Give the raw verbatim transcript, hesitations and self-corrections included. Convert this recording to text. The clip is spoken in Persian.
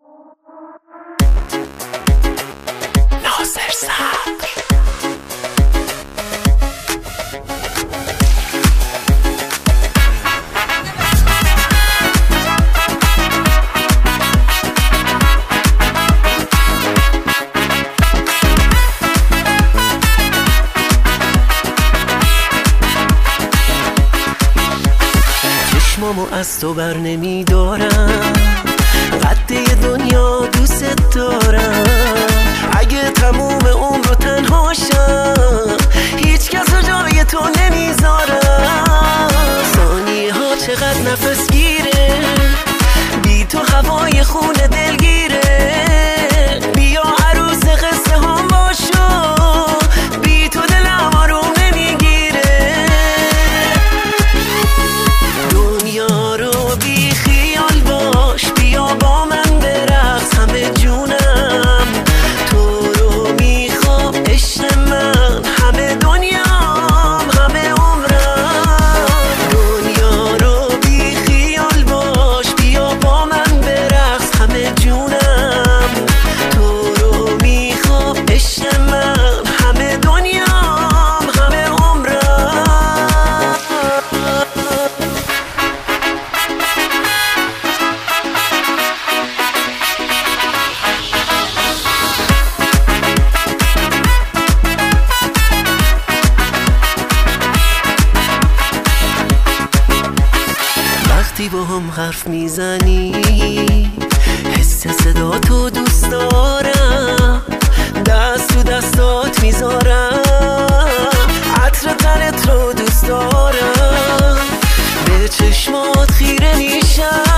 ناصر صبر. چشمامو از تو بر نمی دارم، قده دنیا دوست دارم. اگه تموم عمر رو تنها شم، هیچ کس رو جای تو نمیذارم. ثانیه ها چقدر نفس گیره، بی تو هوای خون دلگیره. بیا عروس قصه هم باشو، بی تو دلم آروم نمیگیره. دنیا رو بی خیال باش، بیا با من برقص همه جونم. تو رو میخوام عشق من، همه دنیام همه عمرم. دنیا رو بی خیال باش، بیا با من برقص همه جونم. تو رو میخوام عشق من، همه دنیام همه عمرم. وقتی با هم حرف میزنی، حس صدا تو دوست دارم. دست تو دستات میذارم، عطر تنت رو دوست دارم. به چشمات خیره میشم،